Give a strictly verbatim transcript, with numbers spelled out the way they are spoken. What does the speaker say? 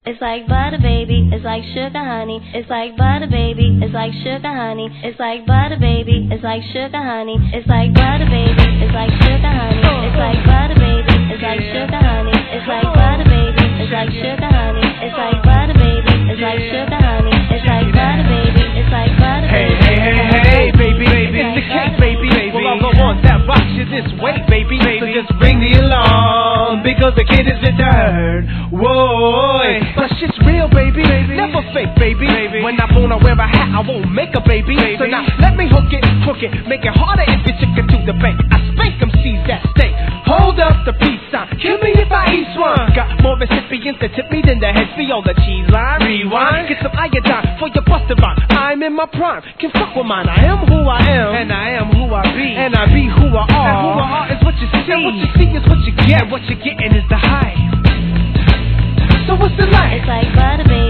It's like butter, baby. It's like sugar, honey. It's like butter, baby. It's like sugar, honey. It's like butter, baby. It's like sugar, honey. It's like butter, baby. It's like sugar, honey. It's like butter, baby. It's like sugar, honey. It's like butter, baby. It's like sugar, honey. It's like butter, baby. It's like sugar, honey. It's like butter, baby. It's like butter, baby. Hey, hey, hey, hey, baby, baby. It's the cake, baby. Well, I'm the one that rocks you this way, baby. So just bring the alarm because the kid is returned. Whoa, but shit's real, baby. Never fake, baby. When I wanna wear a hat, I won't make a baby. So now let me hook it, hook it, make it harder if you took it to the bank. I spank them, seize that steak. Hold up the peace sign. Kill me if I eat swine. Got more recipients that tip me than the head fee on the cheese line. Rewind, get some iodine for your buster rhyme. I'm in my prime, can fuck with mine. I am who I am, and I am who I be, and I be who I are. And who I are is what you see, and what you see is what you get. And what you're getting is the hype. So what's the life? It's like butter, baby.